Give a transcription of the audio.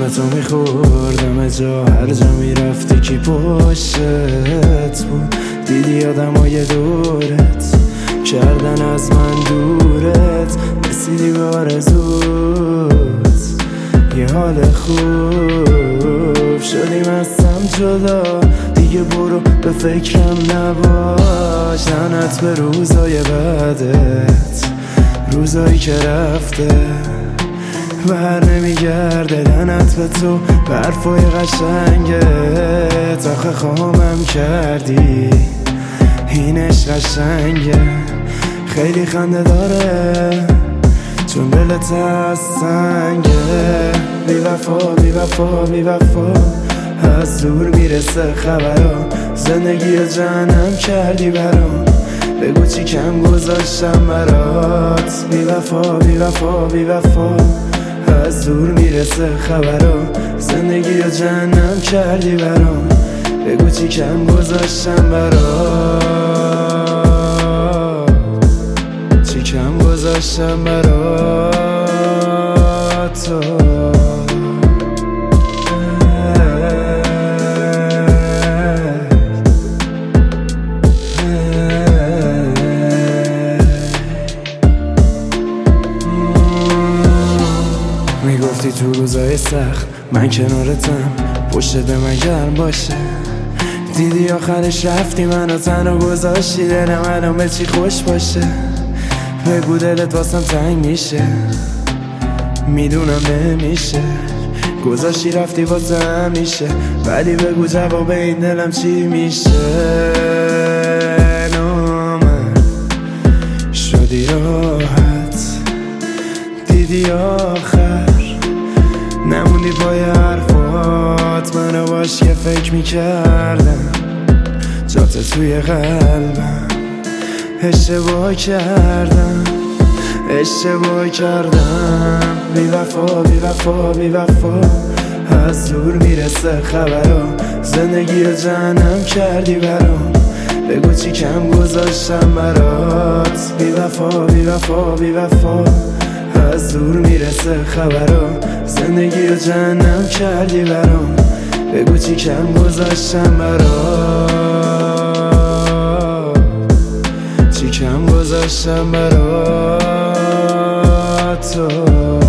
اسمتو میخوردم جا هر جا میرفتی کی پشتت بود. دیدی آدمای دورت کردن از من دورت، رسیدی به آرزوت یه حال خوب شدیم از سمت جدا. دیگه برو به فکرم نباش، لعنت به روزای بعدت، روزایی که رفته بر نمیگرده. لعنت به تو به حرفای قشنگت، آخه خامم کردی اینش قشنگه. خیلی خنده داره چون دلت از سنگه. بی وفا بی وفا بی وفا، از دور میرسه خبرا، زندگی رو جهنم کردی برام. بگو چی کم گذاشتم برات. بی وفا بی وفا بی وفا، از دور میرسه خبرا، زندگی رو جهنم کردی برام. بگو چی کم گذاشتم برات، چی کم گذاشتم برات. میگفتی تو روزای سخت من کنارتم، پشت به من گرم باشه. دیدی آخرش رفتی منو تنها گذاشتی، دلم الان به چی خوش باشه. بگو دلت واسم تنگ میشه، میدونم نمیشه، گذاشتی رفتی واسه همیشه. ولی بگو جواب این دلم چی میشه. نامرد شدی راحت، دیدی آخر نموندی پای حرفات. منو باش که فکر میکردم جات توی قلبم. اشتباه کردم اشتباه کردم. بی وفا بی وفا بی وفا، از دور میرسه خبرا، زندگی رو جهنم کردی برام. بگو چی کم گذاشتم برات. بی وفا بی وفا بی وفا، از دور میرسه خبرا، زندگی رو جهنم کردی برام. بگو چی کم گذاشتم برات، چی کم گذاشتم برات.